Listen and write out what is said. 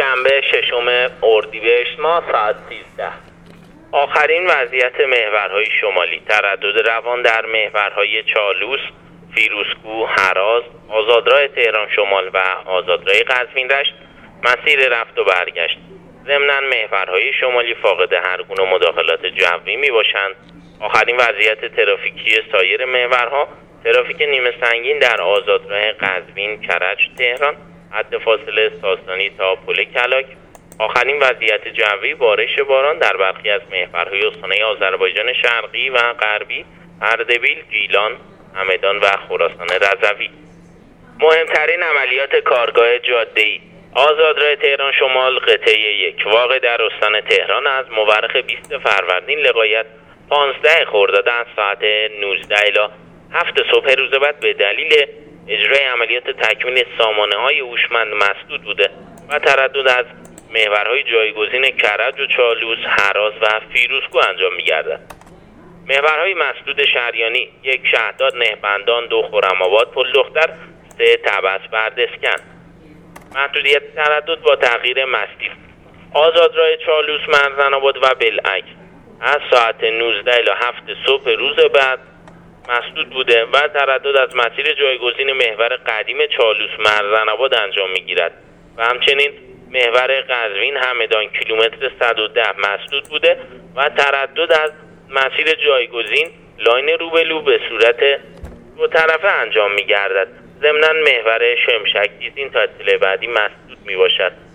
شنبه 6 اردیبهشت ماه ساعت 13. آخرین وضعیت محورهای شمالی: تردد روان در محورهای چالوس، فیروزکوه، هراز، آزادراه تهران شمال و آزادراه قزوین رشت مسیر رفت و برگشت. ضمناً محورهای شمالی فاقد هر گونه مداخلات جوی می باشند. آخرین وضعیت ترافیکی سایر محورها: ترافیک نیمه سنگین در آزادراه قزوین، کرج، تهران، حد فاصله ساسانی تا پل کلاک. آخرین وضعیت جوی: بارش باران در برخی از محورهای استانهای آذربایجان شرقی و غربی، اردبیل، گیلان، همدان و خراسان رضوی. مهمترین عملیات کارگاه جاده‌ای: آزادراه تهران شمال قطعه 1 واقع در استان تهران از مورخ 20 فروردین لغایت 15 خرداد از ساعت 19 الی 7 صبح روز بعد به دلیل اجرای عملیات تکمیل سامانه‌های هوشمند مسدود بوده و تردد از محورهای جایگزین کرج و چالوس، هراز و فیروزکوه انجام می‌گردد. محورهای مسدود شریانی: 1 شهداد، نهبندان، 2 خرم‌آباد، پل دختر، 3 طبس بردسکن. محدودیت تردد با تغییر مسیر: آزادراه چالوس، مرزن‌آباد و بالعکس از ساعت 19 الی 7 صبح روز بعد مسدود بوده و تردد از مسیر جایگزین محور قدیم چالوس، مرزن‌آباد انجام می‌گیرد و همچنین محور قزوین، همدان، کیلومتر 110 مسدود بوده و تردد از مسیر جایگزین لاین روبلو به صورت دو طرفه انجام می‌گردد. ضمناً محور شمشک دیزین تا اطلاع بعدی مسدود می‌باشد.